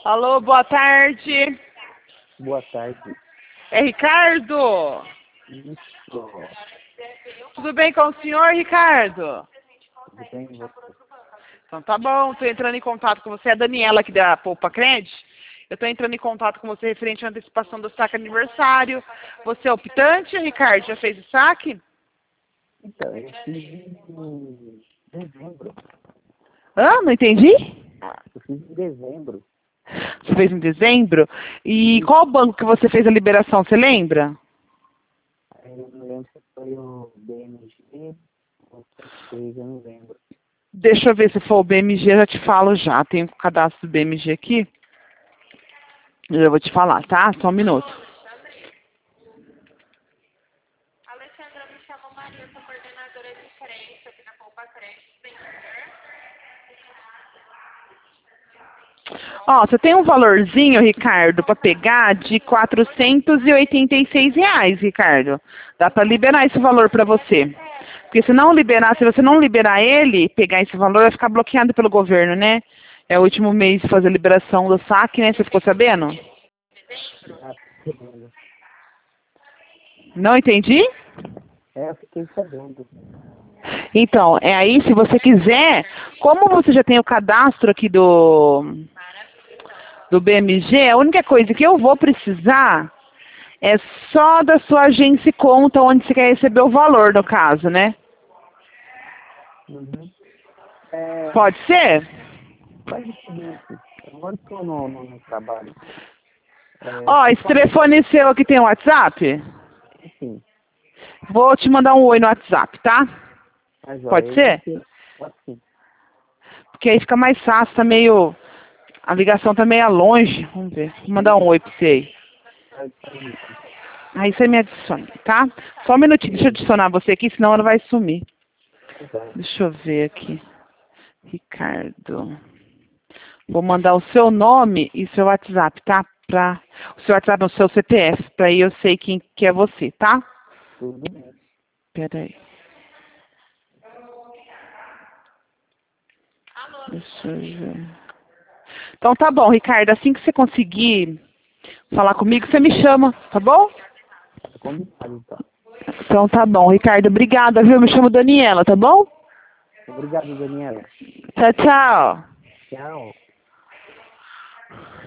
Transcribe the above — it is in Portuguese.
Alô, boa tarde. Boa tarde. É Ricardo? Isso. Tudo bem com o senhor, Ricardo? Tudo bem, você? Então tá bom, estou entrando em contato com você. É a Daniela aqui da Poupa Cred. Eu estou entrando em contato com você referente à antecipação do saque aniversário. Você é optante, Ricardo? Já fez o saque? Então, eu fiz em dezembro. Não entendi. Eu fiz em dezembro. Você fez em dezembro? E qual banco que você fez a liberação, você lembra? Aí eu não lembro se foi o BMG ou se foi, eu não lembro. Deixa eu ver se for o BMG, eu já te falo já. Tem o cadastro do BMG aqui. Eu vou te falar, tá? Só um minuto. Alexandra, me chamo Maria, sou coordenadora de crédito aqui na Poupa Crédito. Ó, você tem um valorzinho, Ricardo, para pegar de R$ 486, Ricardo. Dá para liberar esse valor para você. Porque se não liberar, se você não liberar ele, pegar esse valor, vai ficar bloqueado pelo governo, né? É o último mês de fazer a liberação do saque, né? Você ficou sabendo? Ah, sabendo. Não entendi? Eu fiquei sabendo. Então, é aí, se você quiser, como você já tem o cadastro aqui do BMG, a única coisa que eu vou precisar é só da sua agência e conta onde você quer receber o valor, no caso, né? Uhum. Pode ser? Faz o seguinte, agora estou no trabalho. Ó, Você esse pode, telefone seu aqui tem WhatsApp? enfim, Vou te mandar um oi no WhatsApp, tá? mas ó, Pode eu ser? assim, Porque aí fica mais fácil, tá meio... A ligação tá meio longe. Vamos ver. Vou mandar um oi pra você aí. faz isso. Aí você me adiciona, tá? Só um minutinho, deixa eu adicionar você aqui, senão ela vai sumir. Então, Deixa eu ver aqui. Ricardo. Vou mandar o seu nome e seu WhatsApp, tá? O seu WhatsApp é o seu CPF, pra aí eu sei quem que é você, tá? tudo bem. Pera aí. Deixa eu ver. Então tá bom, Ricardo. Assim que você conseguir falar comigo, você me chama, tá bom? Tá combinado, então. Então tá bom, Ricardo. Obrigada, viu? Me chamo Daniela, tá bom? Obrigado, Daniela. Tchau, tchau. Tchau.